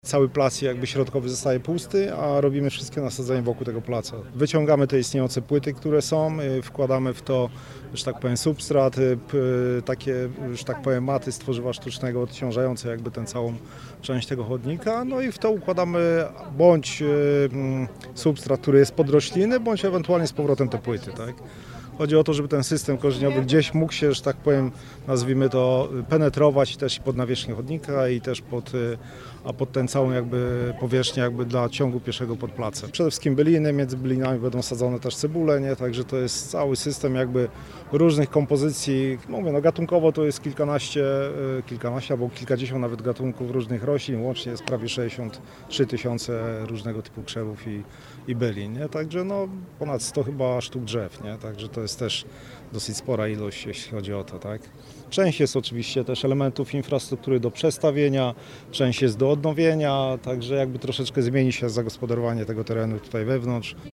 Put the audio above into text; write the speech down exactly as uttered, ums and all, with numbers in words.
Cały plac jakby środkowy zostaje pusty, a robimy wszystkie nasadzenia wokół tego placa. Wyciągamy te istniejące płyty, które są, wkładamy w to, że tak powiem, substrat, takie, że tak powiem, maty z tworzywa sztucznego odciążające jakby tę całą część tego chodnika, no i w to układamy bądź substrat, który jest pod rośliny, bądź ewentualnie z powrotem te płyty, tak? Chodzi o to, żeby ten system korzeniowy gdzieś mógł się, że tak powiem, nazwijmy to, penetrować też pod nawierzchnię chodnika i też pod, a pod tę całą jakby powierzchnię jakby dla ciągu pieszego pod placem. Przede wszystkim byliny, między bylinami będą sadzone też cebule, nie? Także to jest cały system jakby różnych kompozycji. Mówię, no gatunkowo to jest kilkanaście, kilkanaście albo kilkadziesiąt nawet gatunków różnych roślin, łącznie jest prawie sześćdziesiąt trzy tysiące różnego typu krzewów i, i bylin, nie? Także no ponad sto chyba sztuk drzew, nie? Także to jest też dosyć spora ilość, jeśli chodzi o to, tak? Część jest oczywiście też elementów infrastruktury do przestawienia, część jest do odnowienia, także jakby troszeczkę zmieni się zagospodarowanie tego terenu tutaj wewnątrz.